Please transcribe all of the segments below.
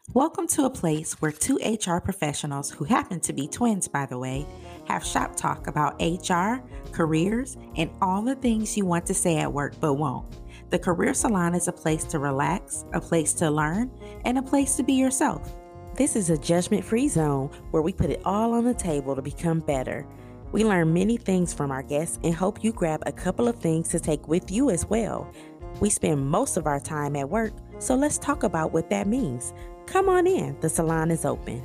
Welcome to a place where two HR professionals, who happen to be twins, by the way, have shop talk about HR, careers, and all the things you want to say at work but won't. The Career Salon is a place to relax, a place to learn, and a place to be yourself. This is a judgment-free zone where we put it all on the table to become better. We learn many things from our guests and hope you grab a couple of things to take with you as well. We spend most of our time at work, so let's talk about what that means. Come on in, the salon is open.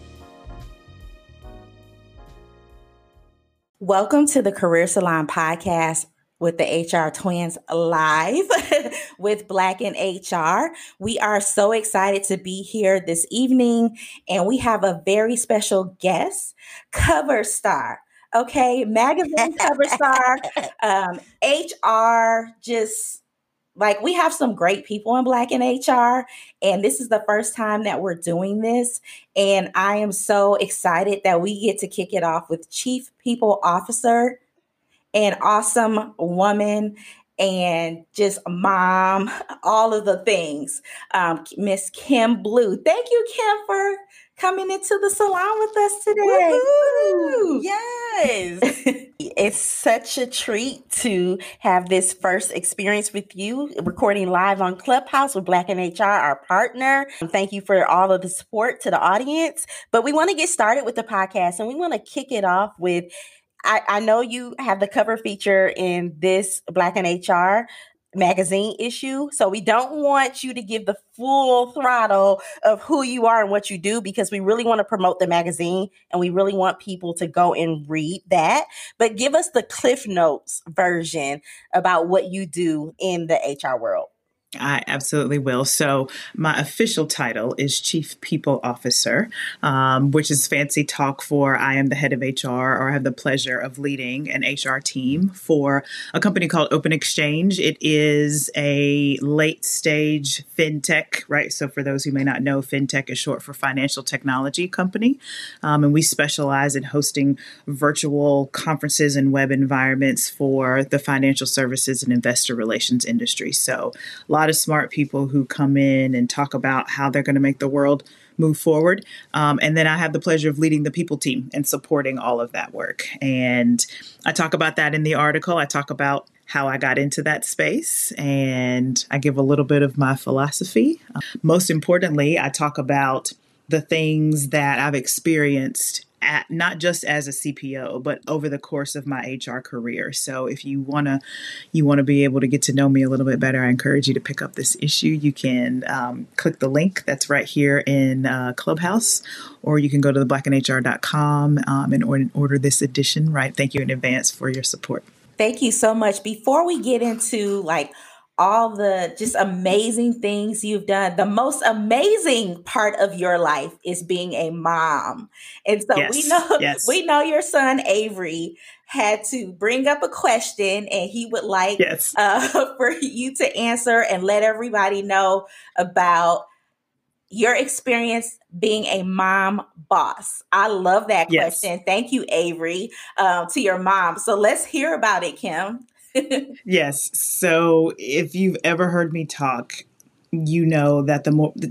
Welcome to the Career Salon podcast with the HR Twins live with Black in HR. We are so excited to be here this evening, and we have a very special guest, cover star. Okay, magazine cover star, HR, just like we have some great people in Black in HR, and this is the first time that we're doing this. And I am so excited that we get to kick it off with Chief People Officer, an awesome woman, and just mom, all of the things. Miss Kim Blue. Thank you, Kim, for coming into the salon with us today. Woo-hoo! Yes. It's such a treat to have this first experience with you, recording live on Clubhouse with Black in HR, our partner. Thank you for all of the support to the audience. But we want to get started with the podcast, and we want to kick it off with, I know you have the cover feature in this Black in HR magazine issue. So we don't want you to give the full throttle of who you are and what you do, because we really want to promote the magazine and we really want people to go and read that. But give us the Cliff Notes version about what you do in the HR world. I absolutely will. So my official title is Chief People Officer, which is fancy talk for I am the head of HR, or I have the pleasure of leading an HR team for a company called Open Exchange. It is a late stage fintech, right? So for those who may not know, fintech is short for financial technology company. And we specialize in hosting virtual conferences and web environments for the financial services and investor relations industry. So a lot of smart people who come in and talk about how they're going to make the world move forward. And then I have the pleasure of leading the people team and supporting all of that work. And I talk about that in the article. I talk about how I got into that space, and I give a little bit of my philosophy. Most importantly, I talk about the things that I've experienced not just as a CPO, but over the course of my HR career. So if you want to be able to get to know me a little bit better, I encourage you to pick up this issue. You can click the link that's right here in Clubhouse, or you can go to theblackandhr.com and order this edition. Right. Thank you in advance for your support. Thank you so much. Before we get into all the just amazing things you've done, the most amazing part of your life is being a mom. And so we know your son Avery had to bring up a question, and he would like for you to answer and let everybody know about your experience being a mom boss. I love that question. Yes. Thank you, Avery, to your mom. So let's hear about it, Kim. Yes. So if you've ever heard me talk, you know that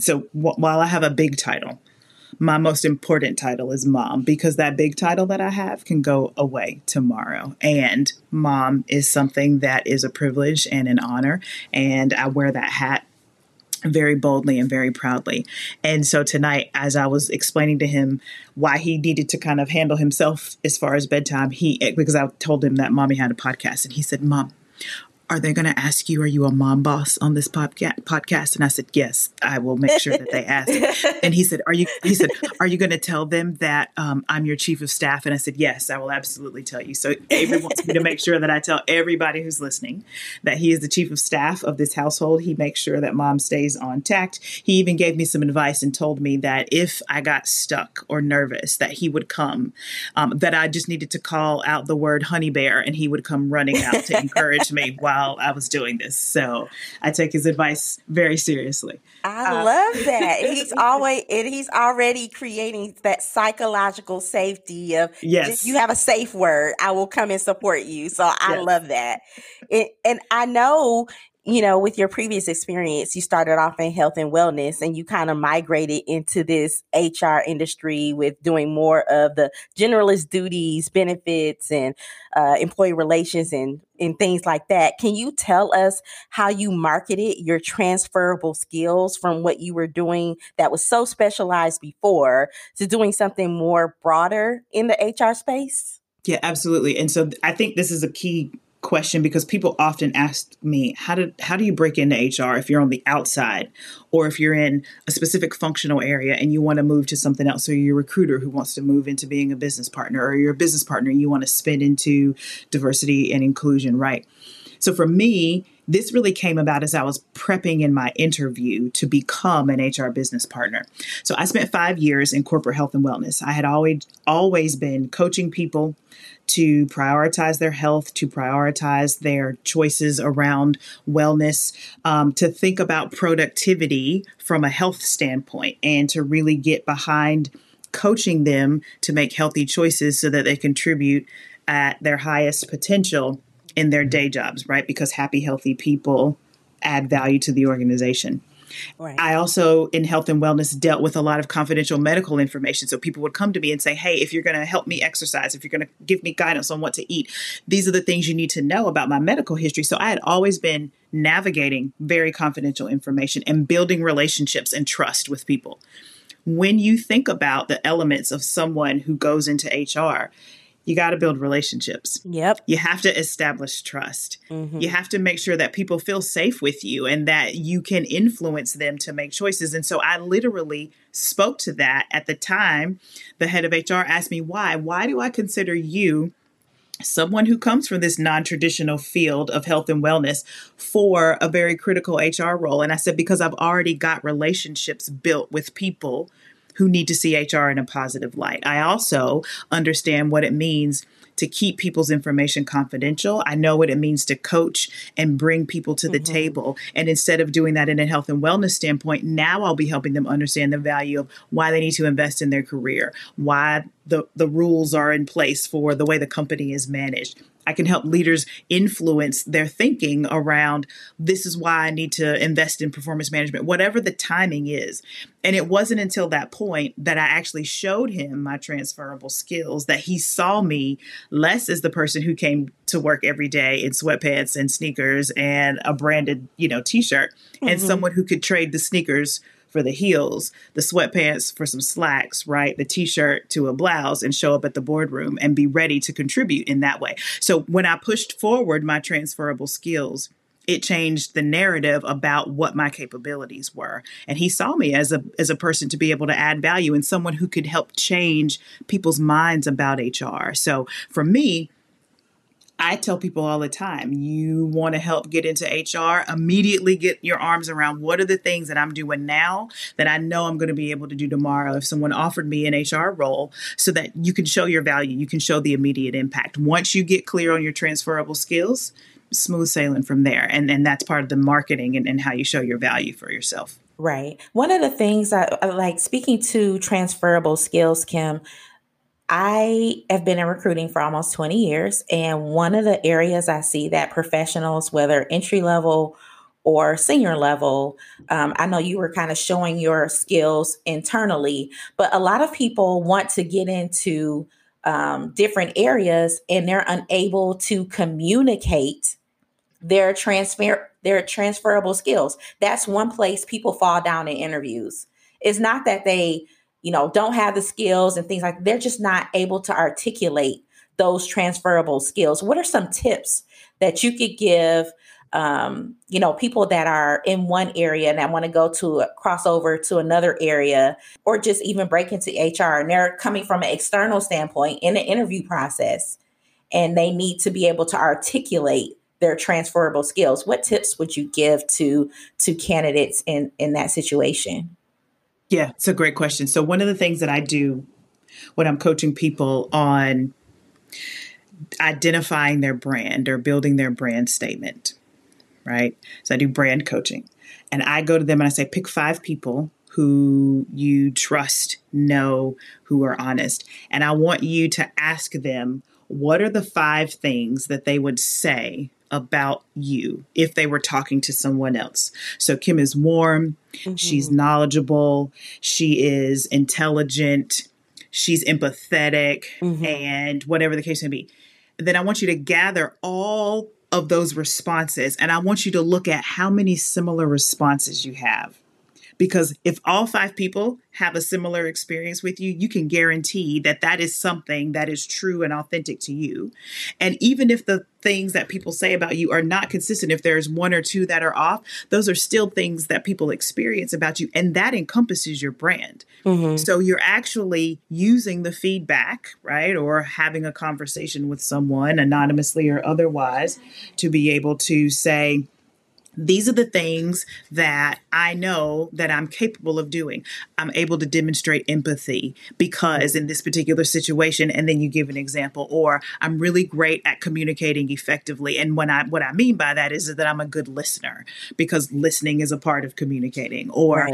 while I have a big title, my most important title is mom, because that big title that I have can go away tomorrow. And mom is something that is a privilege and an honor. And I wear that hat very boldly and very proudly. And so tonight, as I was explaining to him why he needed to kind of handle himself as far as bedtime, because I told him that Mommy had a podcast, and he said, "Mom, are they going to ask you, are you a mom boss on this podcast?" And I said, "Yes, I will make sure that they ask." And he said, "Are you going to tell them that I'm your chief of staff?" And I said, "Yes, I will absolutely tell you." So Avery wants me to make sure that I tell everybody who's listening that he is the chief of staff of this household. He makes sure that mom stays on tact. He even gave me some advice and told me that if I got stuck or nervous, that he would come, that I just needed to call out the word honey bear, and he would come running out to encourage me while I was doing this. So I take his advice very seriously. I love that. He's already creating that psychological safety of, yes, you have a safe word, I will come and support you. So I love that. And I know with your previous experience, you started off in health and wellness and you kind of migrated into this HR industry with doing more of the generalist duties, benefits, and employee relations and things like that. Can you tell us how you marketed your transferable skills from what you were doing that was so specialized before to doing something more broader in the HR space? Yeah, absolutely. And so I think this is a key question because people often ask me, how do you break into HR if you're on the outside or if you're in a specific functional area and you want to move to something else? So you're a recruiter who wants to move into being a business partner, or you're a business partner and you want to spin into diversity and inclusion, right? So for me, this really came about as I was prepping in my interview to become an HR business partner. So I spent 5 years in corporate health and wellness. I had always been coaching people to prioritize their health, to prioritize their choices around wellness, to think about productivity from a health standpoint, and to really get behind coaching them to make healthy choices so that they contribute at their highest potential in their day jobs, right? Because happy, healthy people add value to the organization. Right. I also, in health and wellness, dealt with a lot of confidential medical information. So people would come to me and say, hey, if you're going to help me exercise, if you're going to give me guidance on what to eat, these are the things you need to know about my medical history. So I had always been navigating very confidential information and building relationships and trust with people. When you think about the elements of someone who goes into HR, you got to build relationships. Yep. You have to establish trust. Mm-hmm. You have to make sure that people feel safe with you and that you can influence them to make choices. And so I literally spoke to that at the time. The head of HR asked me, why? Why do I consider you someone who comes from this non-traditional field of health and wellness for a very critical HR role? And I said, because I've already got relationships built with people who need to see HR in a positive light. I also understand what it means to keep people's information confidential. I know what it means to coach and bring people to the table. And instead of doing that in a health and wellness standpoint, now I'll be helping them understand the value of why they need to invest in their career, why the rules are in place for the way the company is managed. I can help leaders influence their thinking around, this is why I need to invest in performance management, whatever the timing is. And it wasn't until that point that I actually showed him my transferable skills that he saw me less as the person who came to work every day in sweatpants and sneakers and a branded, t-shirt, and someone who could trade the sneakers for the heels, the sweatpants for some slacks, right? The t-shirt to a blouse, and show up at the boardroom and be ready to contribute in that way. So when I pushed forward my transferable skills, it changed the narrative about what my capabilities were. And he saw me as a person to be able to add value and someone who could help change people's minds about HR. So for me, I tell people all the time, you want to help get into HR, immediately get your arms around what are the things that I'm doing now that I know I'm going to be able to do tomorrow if someone offered me an HR role, so that you can show your value, you can show the immediate impact. Once you get clear on your transferable skills, smooth sailing from there. And that's part of the marketing and how you show your value for yourself. Right. One of the things I like, speaking to transferable skills, Kim, I have been in recruiting for almost 20 years. And one of the areas I see that professionals, whether entry level or senior level, I know you were kind of showing your skills internally, but a lot of people want to get into different areas and they're unable to communicate their transferable skills. That's one place people fall down in interviews. It's not that they don't have the skills and things like that. They're just not able to articulate those transferable skills. What are some tips that you could give, people that are in one area and that want to go to cross over to another area, or just even break into HR, and they're coming from an external standpoint in the interview process, and they need to be able to articulate their transferable skills? What tips would you give to candidates in that situation? Yeah, it's a great question. So one of the things that I do when I'm coaching people on identifying their brand or building their brand statement, right? So I do brand coaching, and I go to them and I say, pick 5 people who you trust, know, who are honest. And I want you to ask them, what are the 5 things that they would say about you if they were talking to someone else. So Kim is warm, she's knowledgeable, she is intelligent, she's empathetic, and whatever the case may be. Then I want you to gather all of those responses, and I want you to look at how many similar responses you have. Because if all 5 people have a similar experience with you, you can guarantee that that is something that is true and authentic to you. And even if the things that people say about you are not consistent, if there's 1 or 2 that are off, those are still things that people experience about you. And that encompasses your brand. So you're actually using the feedback, right? Or having a conversation with someone anonymously or otherwise to be able to say, these are the things that I know that I'm capable of doing. I'm able to demonstrate empathy because in this particular situation, and then you give an example, or I'm really great at communicating effectively. And what I mean by that is that I'm a good listener because listening is a part of communicating. Or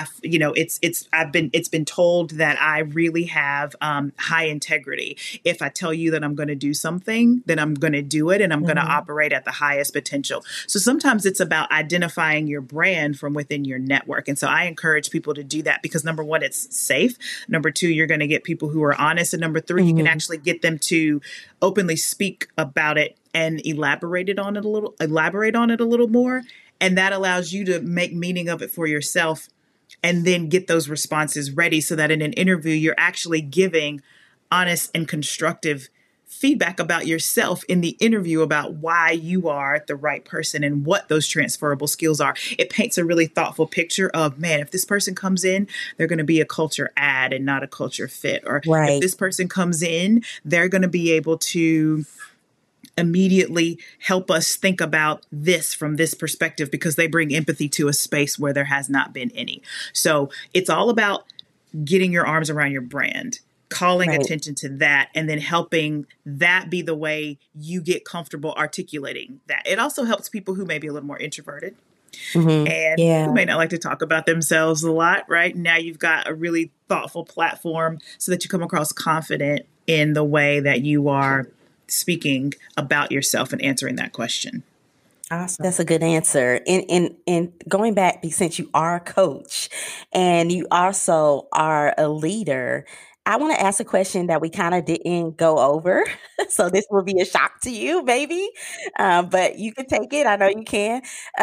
it's been told that I really have high integrity. If I tell you that I'm going to do something, then I'm going to do it, and I'm going to operate at the highest potential. So sometimes it's about identifying your brand from within your network. And so I encourage people to do that because number 1, it's safe. Number 2, you're going to get people who are honest. And number 3, you can actually get them to openly speak about it and elaborate on it a little more. And that allows you to make meaning of it for yourself and then get those responses ready so that in an interview, you're actually giving honest and constructive feedback about yourself in the interview about why you are the right person and what those transferable skills are. It paints a really thoughtful picture of, man, if this person comes in, they're going to be a culture add and not a culture fit. Or if this person comes in, they're going to be able to immediately help us think about this from this perspective because they bring empathy to a space where there has not been any. So it's all about getting your arms around your brand, calling attention to that, and then helping that be the way you get comfortable articulating that. It also helps people who may be a little more introverted and who may not like to talk about themselves a lot, right? Now you've got a really thoughtful platform so that you come across confident in the way that you are speaking about yourself and answering that question. Awesome. That's a good answer. And going back, since you are a coach and you also are a leader, I want to ask a question that we kind of didn't go over. So this will be a shock to you, maybe, but you can take it. I know you can.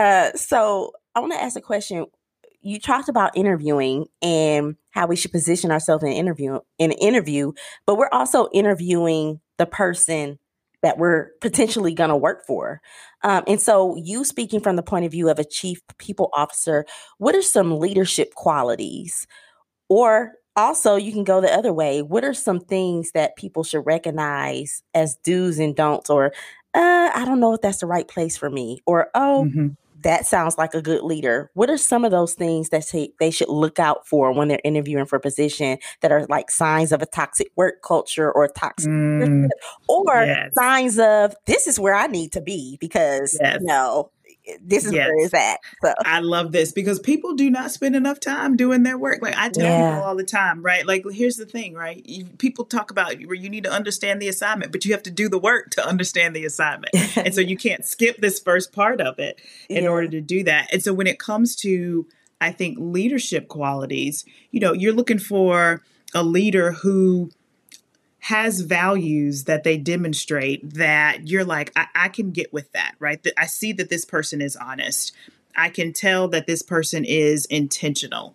So I want to ask a question. You talked about interviewing and how we should position ourselves in an interview, but we're also interviewing the person that we're potentially going to work for. And so you speaking from the point of view of a chief people officer, what are some leadership qualities? Or also you can go the other way. What are some things that people should recognize as do's and don'ts? Or I don't know if that's the right place for me. Or, that sounds like a good leader. What are some of those things that they should look out for when they're interviewing for a position that are like signs of a toxic work culture or toxic or signs of this is where I need to be because this is where it's at. So. I love this because people do not spend enough time doing their work. Like I tell people all the time, right? Like, here's the thing, right? People talk about where you need to understand the assignment, but you have to do the work to understand the assignment. And so you can't skip this first part of it in order to do that. And so when it comes to, I think, leadership qualities, you're looking for a leader who has values that they demonstrate that you're like, I can get with that, right? I see that this person is honest. I can tell that this person is intentional.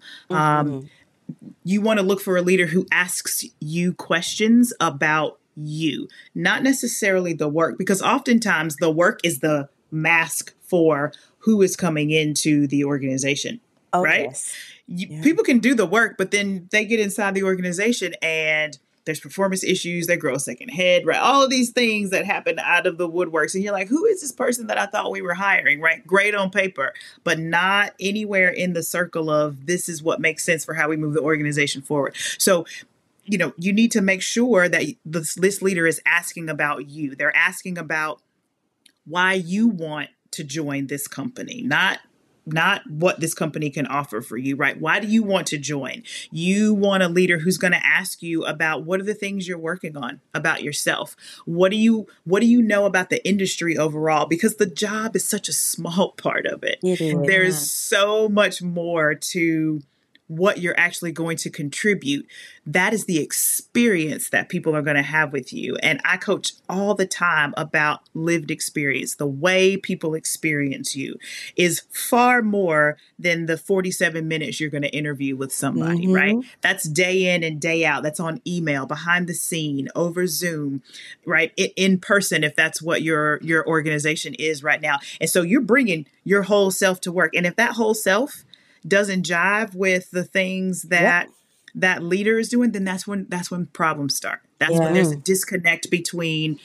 You want to look for a leader who asks you questions about you, not necessarily the work, because oftentimes the work is the mask for who is coming into the organization, right? Yes. People can do the work, but then they get inside the organization and there's performance issues, they grow a second head, right? All of these things that happen out of the woodworks. And you're like, who is this person that I thought we were hiring, right? Great on paper, but not anywhere in the circle of this is what makes sense for how we move the organization forward. So, you need to make sure that this leader is asking about you. They're asking about why you want to join this company, not not what this company can offer for you, right? Why do you want to join? You want a leader who's going to ask you about what are the things you're working on about yourself? What do you know about the industry overall? Because the job is such a small part of it. It is. There's so much more to what you're actually going to contribute. That is the experience that people are going to have with you. And I coach all the time about lived experience. The way people experience you is far more than the 47 minutes you're going to interview with somebody, right? That's day in and day out. That's on email, behind the scene, over Zoom, right? In person, if that's what your organization is right now. And so you're bringing your whole self to work. And if that whole self doesn't jive with the things that that leader is doing, then that's when problems start. That's when there's a disconnect between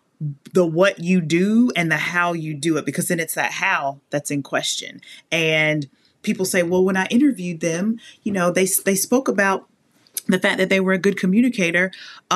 the what you do and the how you do it, because then it's that how that's in question. And people say, well, when I interviewed them, they spoke about the fact that they were a good communicator.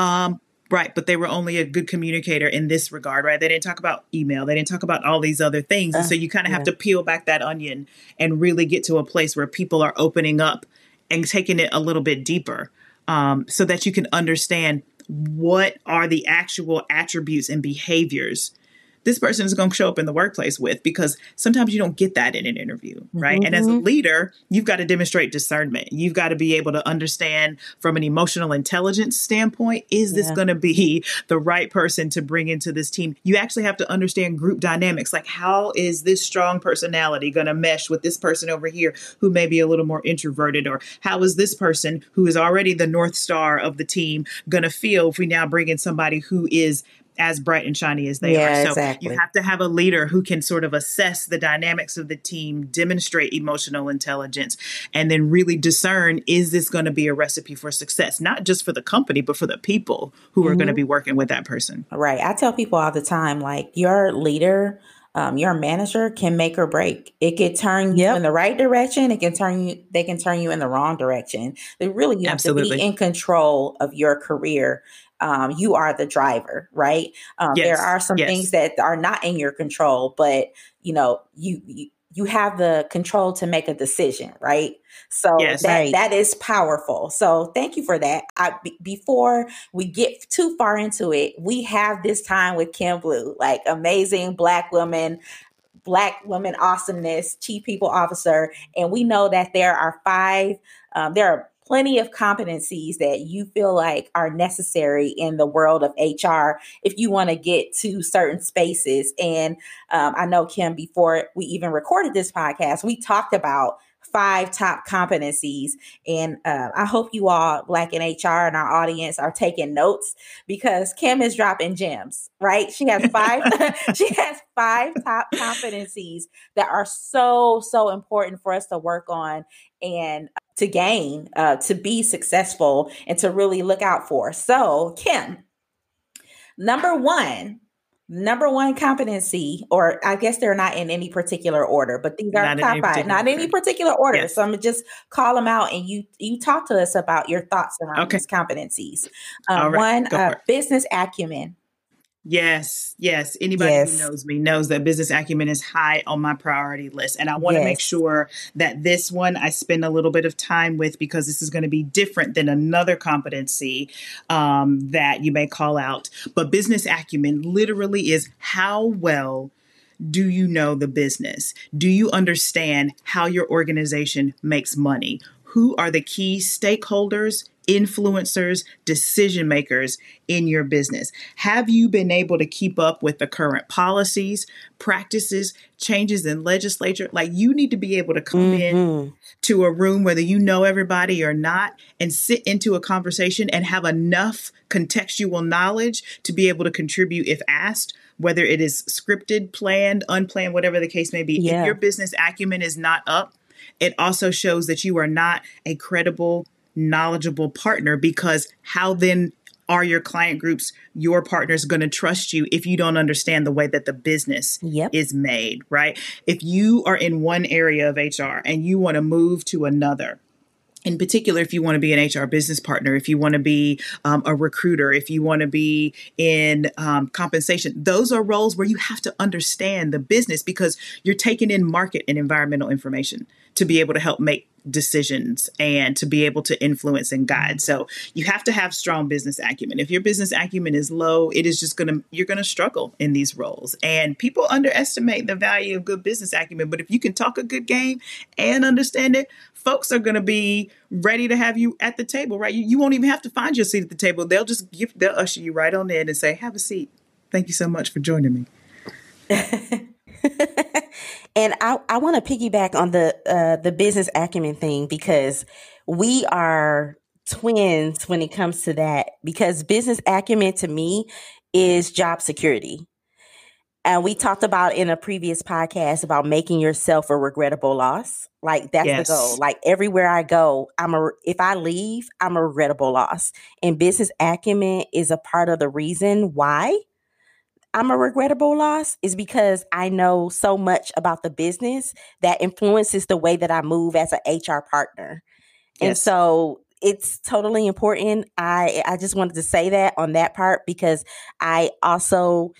Right. But they were only a good communicator in this regard, right? They didn't talk about email. They didn't talk about all these other things. And so you kind of have to peel back that onion and really get to a place where people are opening up and taking it a little bit deeper, so that you can understand what are the actual attributes and behaviors this person is going to show up in the workplace with, because sometimes you don't get that in an interview, right? And as a leader, you've got to demonstrate discernment. You've got to be able to understand from an emotional intelligence standpoint, is this going to be the right person to bring into this team? You actually have to understand group dynamics. Like, how is this strong personality going to mesh with this person over here who may be a little more introverted? Or how is this person who is already the North Star of the team going to feel if we now bring in somebody who is as bright and shiny as they are? So exactly. You have to have a leader who can sort of assess the dynamics of the team, demonstrate emotional intelligence, and then really discern, is this going to be a recipe for success, not just for the company, but for the people who are going to be working with that person. Right. I tell people all the time, like, your leader, your manager can make or break. It can turn you in the right direction. They can turn you in the wrong direction. You have to be in control of your career. You are the driver, right? There are some things that are not in your control, but you have the control to make a decision, right? So that is powerful. So thank you for that. Before we get too far into it, we have this time with Kim Blue, like amazing Black woman awesomeness, Chief People Officer. And we know that there are there are plenty of competencies that you feel like are necessary in the world of HR if you want to get to certain spaces. And I know, Kim, before we even recorded this podcast, we talked about 5 top competencies. And I hope you all, Black in HR and our audience, are taking notes, because Kim is dropping gems, right? She has 5 top competencies that are so important for us to work on and to gain, to be successful and to really look out for. So, Kim, number one competency, or I guess they're not in any particular order, but these are top 5, not in any particular order. Yes. So I'm going to just call them out, and you talk to us about your thoughts around these competencies. One, business acumen. Yes. Anybody who knows me knows that business acumen is high on my priority list. And I want to make sure that this one I spend a little bit of time with, because this is going to be different than another competency that you may call out. But business acumen literally is, how well do you know the business? Do you understand how your organization makes money? Who are the key stakeholders, influencers, decision makers in your business? Have you been able to keep up with the current policies, practices, changes in legislature? Like, you need to be able to come in to a room, whether you know everybody or not, and sit into a conversation and have enough contextual knowledge to be able to contribute if asked, whether it is scripted, planned, unplanned, whatever the case may be. If your business acumen is not up, it also shows that you are not a credible, knowledgeable partner, because how then are your client groups, your partners, going to trust you if you don't understand the way that the business is made, right? If you are in one area of HR and you want to move to another, in particular, if you want to be an HR business partner, if you want to be a recruiter, if you want to be in compensation, those are roles where you have to understand the business because you're taking in market and environmental information to be able to help make decisions and to be able to influence and guide. So you have to have strong business acumen. If your business acumen is low, it is just you're going to struggle in these roles. And people underestimate the value of good business acumen. But if you can talk a good game and understand it, folks are going to be ready to have you at the table, right? You won't even have to find your seat at the table. They'll usher you right on in and say, have a seat. Thank you so much for joining me. And I want to piggyback on the business acumen thing because we are twins when it comes to that, because business acumen to me is job security. And we talked about in a previous podcast about making yourself a regrettable loss. Like that's the goal. Like everywhere I go, if I leave, I'm a regrettable loss. And business acumen is a part of the reason why I'm a regrettable loss is because I know so much about the business that influences the way that I move as an HR partner. Yes. And so it's totally important. I just wanted to say that on that part because I also,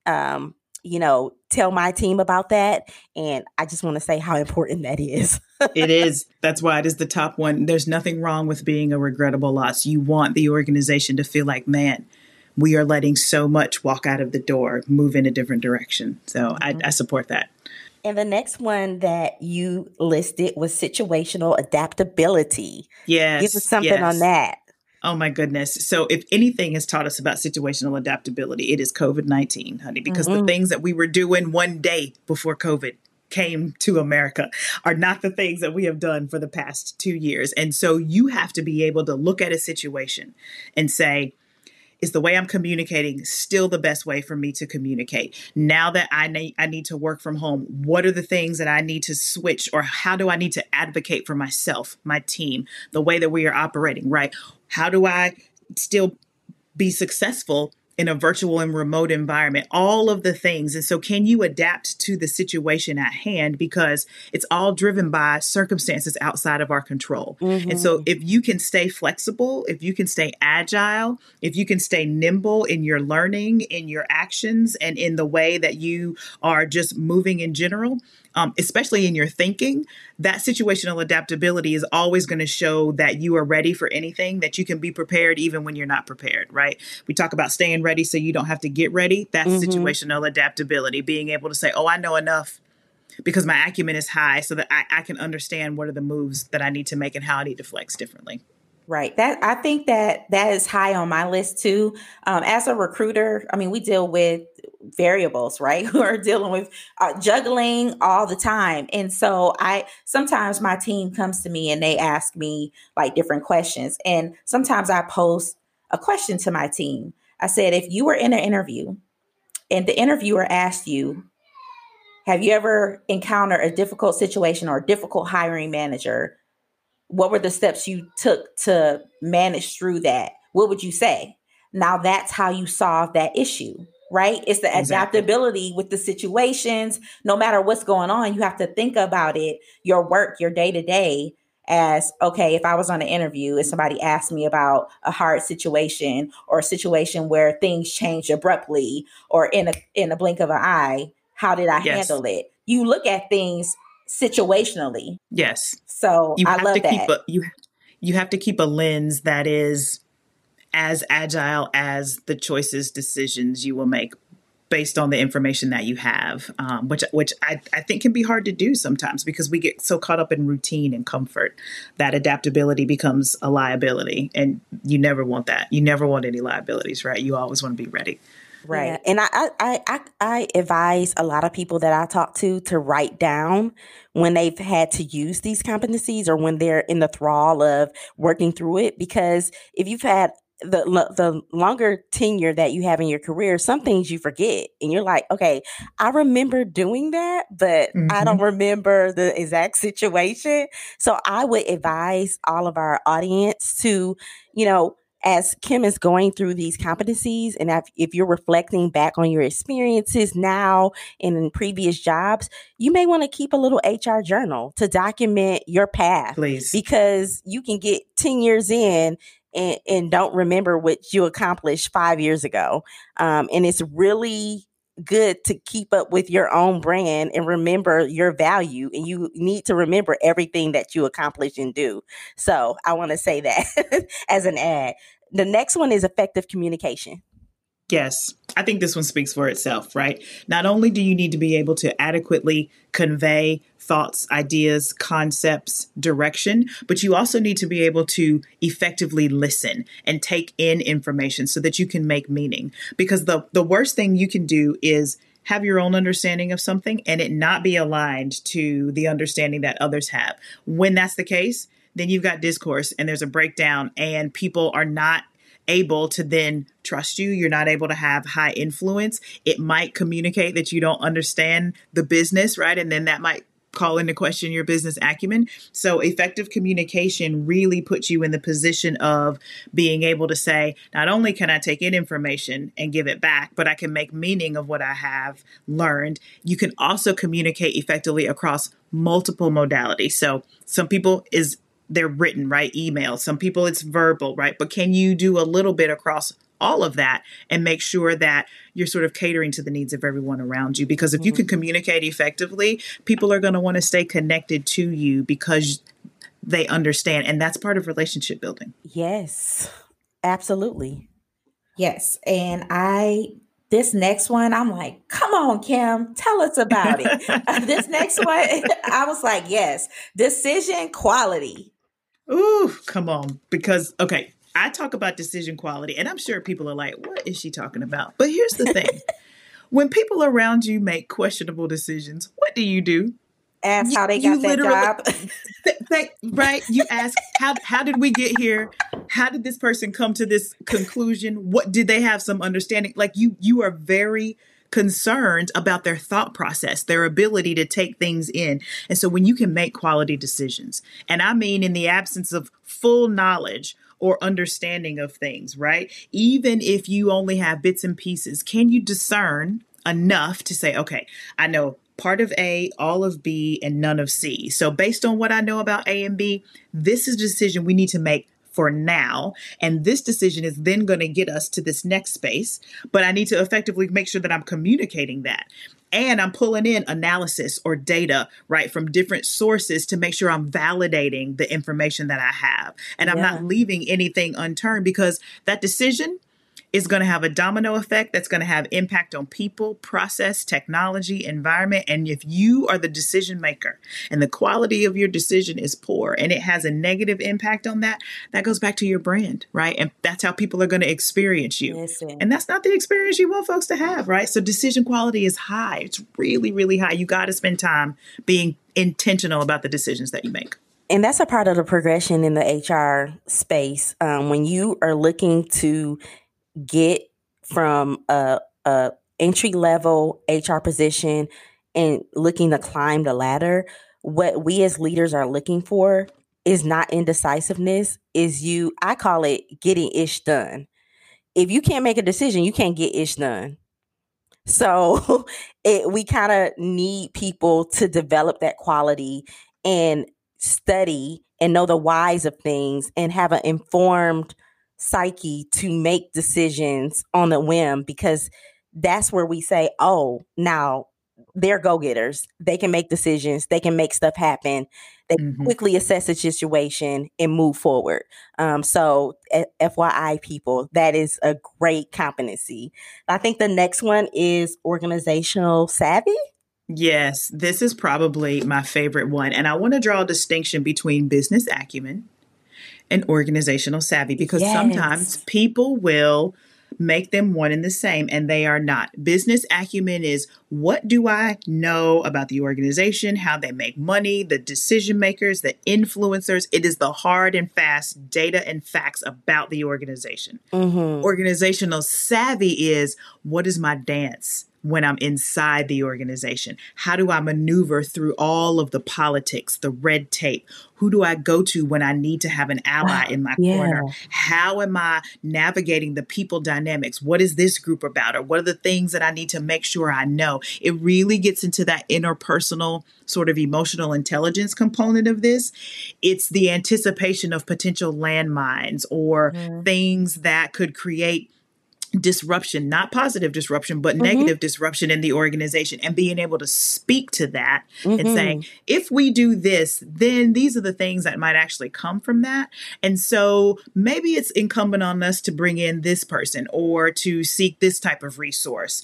tell my team about that. And I just want to say how important that is. It is. That's why it is the top one. There's nothing wrong with being a regrettable loss. You want the organization to feel like, man, we are letting so much walk out of the door, move in a different direction. So I support that. And the next one that you listed was situational adaptability. Yes. Give us something on that. Oh, my goodness. So if anything has taught us about situational adaptability, it is COVID-19, honey, because the things that we were doing one day before COVID came to America are not the things that we have done for the past 2 years. And so you have to be able to look at a situation and say, is the way I'm communicating still the best way for me to communicate? Now that I need to work from home, what are the things that I need to switch, or how do I need to advocate for myself, my team, the way that we are operating, right? How do I still be successful in a virtual and remote environment, all of the things. And so can you adapt to the situation at hand? Because it's all driven by circumstances outside of our control. And so if you can stay flexible, if you can stay agile, if you can stay nimble in your learning, in your actions, and in the way that you are just moving in general, especially in your thinking, that situational adaptability is always going to show that you are ready for anything, that you can be prepared even when you're not prepared, right? We talk about staying ready so you don't have to get ready. That's situational adaptability, being able to say, oh, I know enough because my acumen is high so that I can understand what are the moves that I need to make and how I need to flex differently. Right. I think that is high on my list too. As a recruiter, I mean, we deal with variables, right? Who are dealing with juggling all the time. And so sometimes my team comes to me and they ask me like different questions. And sometimes I pose a question to my team. I said, if you were in an interview and the interviewer asked you, have you ever encountered a difficult situation or a difficult hiring manager? What were the steps you took to manage through that? What would you say? Now that's how you solve that issue, right? It's the adaptability with the situations. No matter what's going on, you have to think about it, your work, your day to day as, okay, if I was on an interview and somebody asked me about a hard situation or a situation where things change abruptly or in a blink of an eye, how did I handle it? You look at things situationally. Yes. So I love that. You have to keep a lens that is as agile as the choices, decisions you will make based on the information that you have, which I think can be hard to do sometimes because we get so caught up in routine and comfort that adaptability becomes a liability. And you never want that. You never want any liabilities, right? You always want to be ready. Right. Yeah. And I advise a lot of people that I talk to write down when they've had to use these competencies or when they're in the thrall of working through it. Because if you've had the longer tenure that you have in your career, some things you forget and you're like, okay, I remember doing that, but I don't remember the exact situation. So I would advise all of our audience to, as Kim is going through these competencies, and if you're reflecting back on your experiences now and in previous jobs, you may want to keep a little HR journal to document your path. Please. Because you can get 10 years in and don't remember what you accomplished 5 years ago. And it's really good to keep up with your own brand and remember your value. And you need to remember everything that you accomplish and do. So I want to say that as an ad. The next one is effective communication. Yes, I think this one speaks for itself, right? Not only do you need to be able to adequately convey thoughts, ideas, concepts, direction, but you also need to be able to effectively listen and take in information so that you can make meaning. Because the worst thing you can do is have your own understanding of something and it not be aligned to the understanding that others have. When that's the case, then you've got discourse and there's a breakdown and people are not able to then trust you. You're not able to have high influence. It might communicate that you don't understand the business, right? And then that might call into question your business acumen. So effective communication really puts you in the position of being able to say, not only can I take in information and give it back, but I can make meaning of what I have learned. You can also communicate effectively across multiple modalities. So some people they're written, right? Email. Some people it's verbal, right? But can you do a little bit across all of that and make sure that you're sort of catering to the needs of everyone around you? Because if you can communicate effectively, people are going to want to stay connected to you because they understand. And that's part of relationship building. Yes, absolutely. Yes. And this next one, I'm like, come on, Kim, tell us about it. This next one, I was like, yes, decision quality. Ooh, come on. Because, okay, I talk about decision quality and I'm sure people are like, what is she talking about? But here's the thing. When people around you make questionable decisions, what do? Ask how they got that job. Right? You ask, how did we get here? How did this person come to this conclusion? What did they have some understanding? Like you are very concerned about their thought process, their ability to take things in. And so when you can make quality decisions, and I mean in the absence of full knowledge or understanding of things, right? Even if you only have bits and pieces, can you discern enough to say, okay, I know part of A, all of B, and none of C. So based on what I know about A and B, this is a decision we need to make for now. And this decision is then going to get us to this next space. But I need to effectively make sure that I'm communicating that. And I'm pulling in analysis or data, right, from different sources to make sure I'm validating the information that I have. And I'm not leaving anything unturned because that decision is going to have a domino effect that's going to have impact on people, process, technology, environment. And if you are the decision maker and the quality of your decision is poor and it has a negative impact on that, that goes back to your brand, right? And that's how people are going to experience you. Listen. And that's not the experience you want folks to have, right? So decision quality is high. It's really, really high. You got to spend time being intentional about the decisions that you make. And that's a part of the progression in the HR space. When you are looking to get from a entry level HR position and looking to climb the ladder, what we as leaders are looking for is not indecisiveness, I call it getting ish done. If you can't make a decision, you can't get ish done. So we kind of need people to develop that quality and study and know the whys of things and have an informed psyche to make decisions on the whim, because that's where we say, oh, now they're go-getters. They can make decisions. They can make stuff happen. They quickly assess the situation and move forward. So FYI, people, that is a great competency. I think the next one is organizational savvy. Yes, this is probably my favorite one. And I want to draw a distinction between business acumen and organizational savvy, because sometimes people will make them one and the same, and they are not. Business acumen is, what do I know about the organization, how they make money, the decision makers, the influencers. It is the hard and fast data and facts about the organization. Organizational savvy is, what is my dance? when I'm inside the organization? How do I maneuver through all of the politics, the red tape? Who do I go to when I need to have an ally in my corner? How am I navigating the people dynamics? What is this group about? Or what are the things that I need to make sure I know? It really gets into that interpersonal sort of emotional intelligence component of this. It's the anticipation of potential landmines or things that could create disruption, not positive disruption, but negative disruption in the organization, and being able to speak to that and saying, if we do this, then these are the things that might actually come from that. And so maybe it's incumbent on us to bring in this person or to seek this type of resource.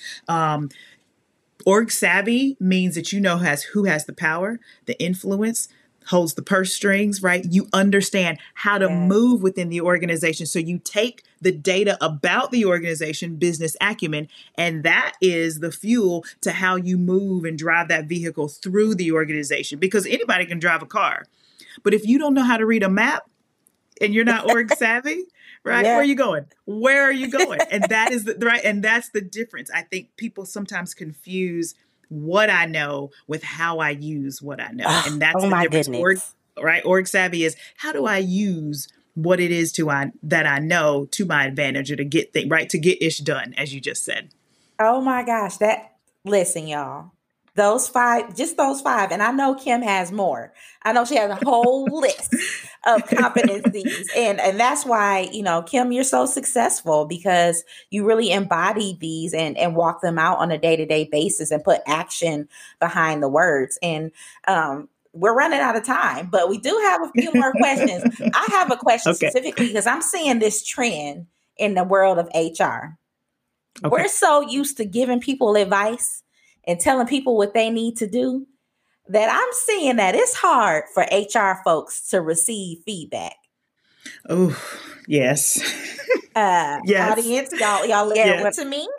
Org savvy means that you know who has the power, the influence, holds the purse strings, right? You understand how to move within the organization. So you take the data about the organization, business acumen, and that is the fuel to how you move and drive that vehicle through the organization, because anybody can drive a car. But if you don't know how to read a map and you're not org savvy, right? Where are you going? Where are you going? And that is and that's the difference. I think people sometimes confuse what I know with how I use what I know. And that's the difference. Org savvy is, how do I use what it is that I know to my advantage, or to get to get ish done, as you just said. Oh my gosh. Listen, y'all, those five, and I know Kim has more. I know she has a whole list of competencies. And that's why, Kim, you're so successful, because you really embody these and walk them out on a day-to-day basis and put action behind the words. And we're running out of time, but we do have a few more questions. I have a question specifically because I'm seeing this trend in the world of HR. We're so used to giving people advice and telling people what they need to do that I'm seeing that it's hard for HR folks to receive feedback. Oh, yes. Yes. Audience, y'all listen to me.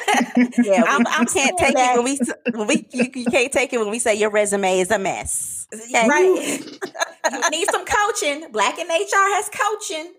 I can't take it you can't take it when we say your resume is a mess. Right. You need some coaching. Black in HR has coaching,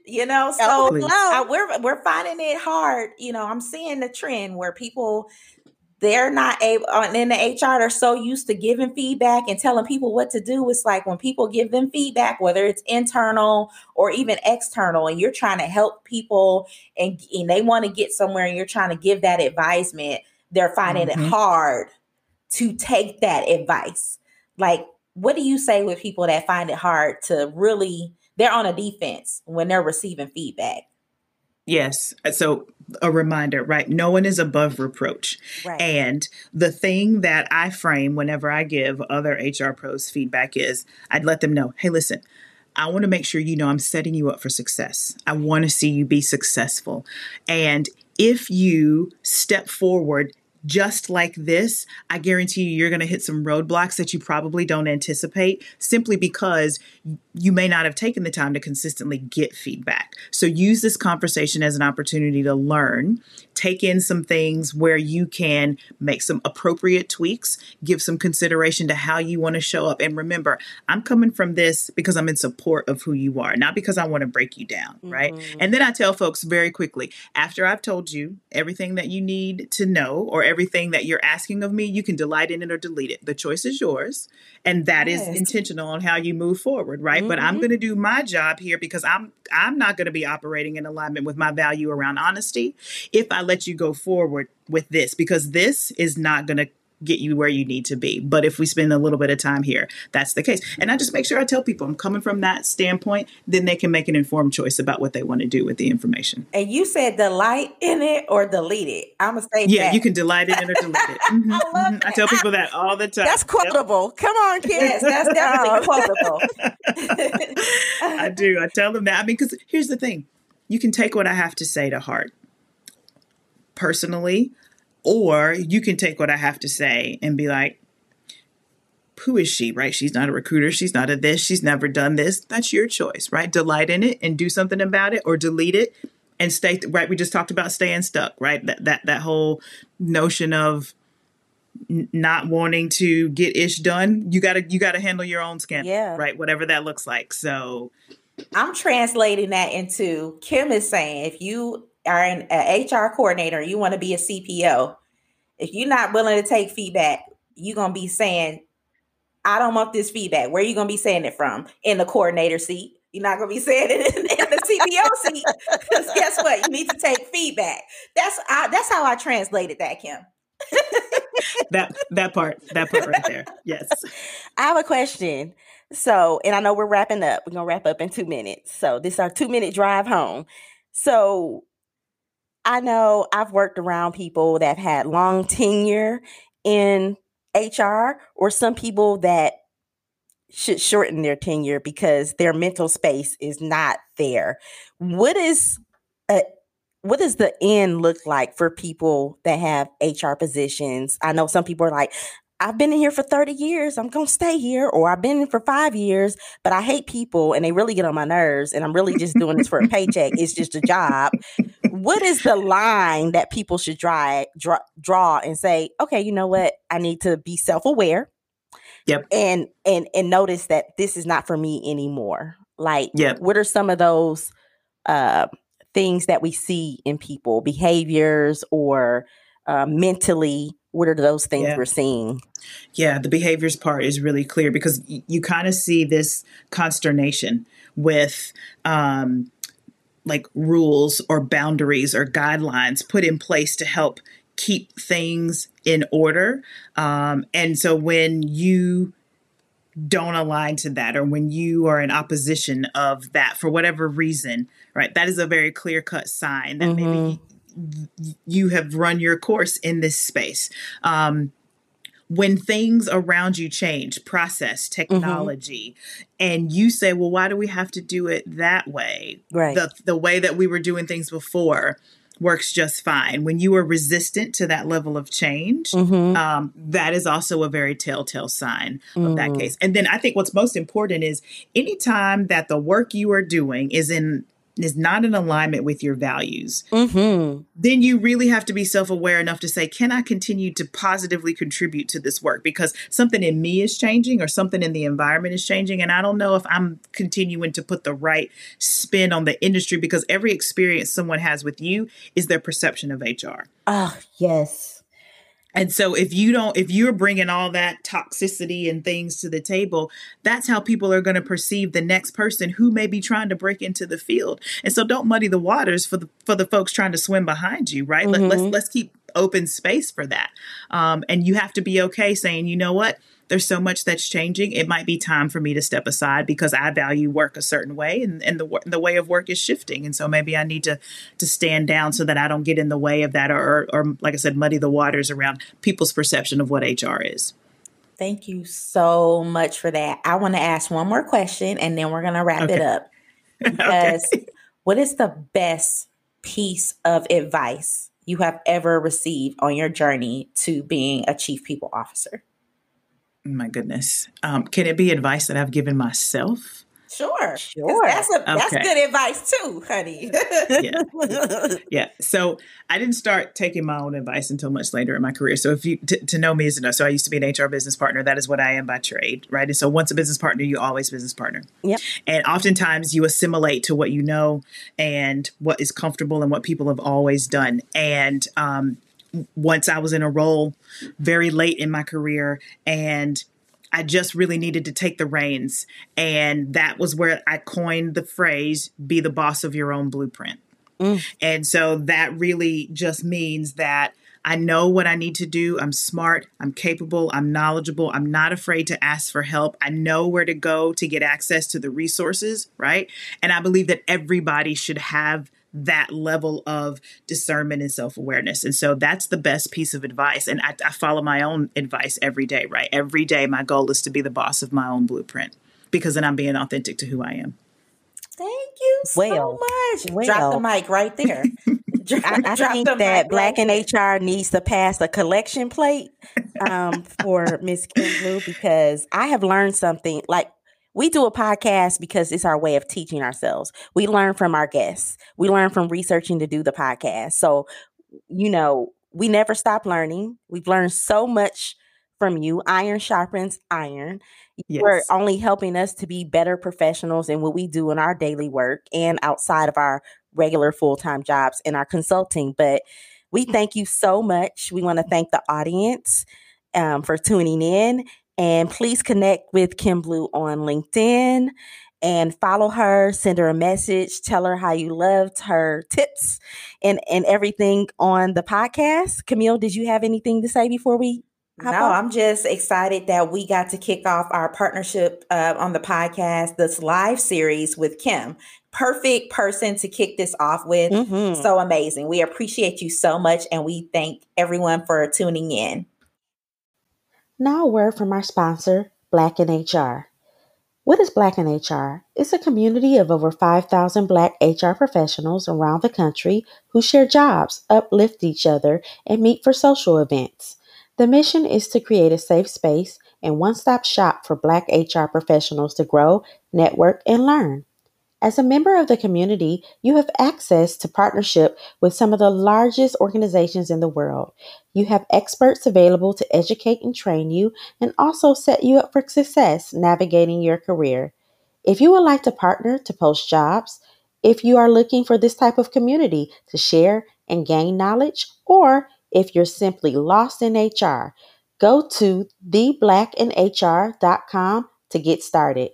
so we're finding it hard. I'm seeing the trend where people, they're not able, and in the HR, they're so used to giving feedback and telling people what to do. It's like when people give them feedback, whether it's internal or even external, and you're trying to help people and they want to get somewhere and you're trying to give that advisement, they're finding it hard to take that advice. Like, what do you say with people that find it hard to really, they're on a defense when they're receiving feedback? Yes. So a reminder, right? No one is above reproach. Right. And the thing that I frame whenever I give other HR pros feedback is I'd let them know, hey, listen, I want to make sure I'm setting you up for success. I want to see you be successful. And if you step forward just like this, I guarantee you're going to hit some roadblocks that you probably don't anticipate, simply because you may not have taken the time to consistently get feedback. So use this conversation as an opportunity to learn, take in some things where you can make some appropriate tweaks, give some consideration to how you want to show up. And remember, I'm coming from this because I'm in support of who you are, not because I want to break you down, right? And then I tell folks very quickly, after I've told you everything that you need to know or everything that you're asking of me, you can delight in it or delete it. The choice is yours. And that is intentional on how you move forward, right? But I'm going to do my job here because I'm not going to be operating in alignment with my value around honesty if I let you go forward with this, because this is not going to get you where you need to be. But if we spend a little bit of time here, that's the case. And I just make sure I tell people I'm coming from that standpoint, then they can make an informed choice about what they want to do with the information. And you said delight in it or delete it. I'm going to say that. You can delight in it or delete it. I tell people that all the time. That's quotable. Yep. Come on, kids. Yes, that's definitely quotable. I do. I tell them that. I mean, because here's the thing. You can take what I have to say to heart personally, or you can take what I have to say and be like, who is she, right? She's not a recruiter. She's not a this. She's never done this. That's your choice, right? Delight in it and do something about it, or delete it and stay, right? We just talked about staying stuck, right? That whole notion of not wanting to get ish done. You gotta handle your own scandal, right? Whatever that looks like. So I'm translating that into, Kim is saying, if you are an HR coordinator, you want to be a CPO, If you're not willing to take feedback, you're going to be saying, I don't want this feedback. Where are you going to be saying it from? In the coordinator seat. You're not going to be saying it in the CBO seat. Because guess what? You need to take feedback. That's how I translated that, Kim. that part right there. Yes. I have a question. So, and I know we're wrapping up. We're going to wrap up in 2 minutes. So this is our 2-minute drive home. So I know I've worked around people that had long tenure in HR, or some people that should shorten their tenure because their mental space is not there. What does the end look like for people that have HR positions? I know some people are like, I've been in here for 30 years. I'm going to stay here. Or I've been in for 5 years, but I hate people and they really get on my nerves. And I'm really just doing this for a paycheck. It's just a job. What is the line that people should draw and say, okay, you know what? I need to be self-aware. Yep. And notice that this is not for me anymore. Like, yep. What are some of those things that we see in people, behaviors or mentally? What are those things we're seeing? Yeah, the behaviors part is really clear because you kind of see this consternation with like rules or boundaries or guidelines put in place to help keep things in order. And so when you don't align to that, or when you are in opposition of that for whatever reason, right, that is a very clear-cut sign that maybe you have run your course in this space. When things around you change, process, technology, and you say, well, why do we have to do it that way? Right. The way that we were doing things before works just fine. When you are resistant to that level of change, that is also a very telltale sign of that case. And then I think what's most important is anytime that the work you are doing is not in alignment with your values, then you really have to be self-aware enough to say, can I continue to positively contribute to this work? Because something in me is changing or something in the environment is changing. And I don't know if I'm continuing to put the right spin on the industry, because every experience someone has with you is their perception of HR. Oh, yes. And so if you're bringing all that toxicity and things to the table, that's how people are going to perceive the next person who may be trying to break into the field. And so don't muddy the waters for the folks trying to swim behind you, right? Let's keep open space for that. And you have to be okay saying, you know what? There's so much that's changing. It might be time for me to step aside because I value work a certain way, and the way of work is shifting. And so maybe I need to stand down so that I don't get in the way of that, or like I said, muddy the waters around people's perception of what HR is. Thank you so much for that. I want to ask one more question and then we're going to wrap it up. Because what is the best piece of advice you have ever received on your journey to being a chief people officer? My goodness. Can it be advice that I've given myself? Sure. That's good advice too, honey. Yeah. So I didn't start taking my own advice until much later in my career. So if you to know me is to know. So I used to be an HR business partner. That is what I am by trade, right? And so once a business partner, you always business partner. Yep. And oftentimes you assimilate to what you know and what is comfortable and what people have always done. And once I was in a role very late in my career, and I just really needed to take the reins. And that was where I coined the phrase, be the boss of your own blueprint. And so that really just means that I know what I need to do. I'm smart. I'm capable. I'm knowledgeable. I'm not afraid to ask for help. I know where to go to get access to the resources, right? And I believe that everybody should have that level of discernment and self-awareness. And so that's the best piece of advice. And I follow my own advice every day, right? Every day, my goal is to be the boss of my own blueprint, because then I'm being authentic to who I am. Thank you so much. Drop the mic right there. I think that Black in HR needs to pass a collection plate for Miss Kim Blue, because I have learned something. Like, we do a podcast because it's our way of teaching ourselves. We learn from our guests. We learn from researching to do the podcast. So, we never stop learning. We've learned so much from you. Iron sharpens iron. Yes. You're only helping us to be better professionals in what we do in our daily work and outside of our regular full-time jobs and our consulting. But We thank you so much. We want to thank the audience for tuning in. And please connect with Kim Blue on LinkedIn and follow her, send her a message, tell her how you loved her tips and everything on the podcast. Camille, did you have anything to say before we hop No, off? I'm just excited that we got to kick off our partnership on the podcast, this live series with Kim. Perfect person to kick this off with. Mm-hmm. So amazing. We appreciate you so much, and we thank everyone for tuning in. Now a word from our sponsor, Black in HR. What is Black in HR? It's a community of over 5,000 Black HR professionals around the country who share jobs, uplift each other, and meet for social events. The mission is to create a safe space and one-stop shop for Black HR professionals to grow, network, and learn. As a member of the community, you have access to partnership with some of the largest organizations in the world. You have experts available to educate and train you and also set you up for success navigating your career. If you would like to partner to post jobs, if you are looking for this type of community to share and gain knowledge, or if you're simply lost in HR, go to theblackinhr.com to get started.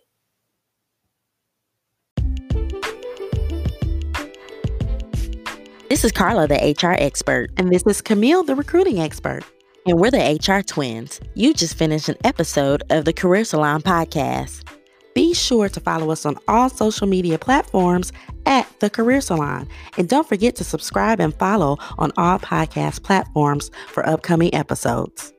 This is Carla, the HR expert. And this is Camille, the recruiting expert. And we're the HR twins. You just finished an episode of the Career Salon podcast. Be sure to follow us on all social media platforms at The Career Salon. And don't forget to subscribe and follow on all podcast platforms for upcoming episodes.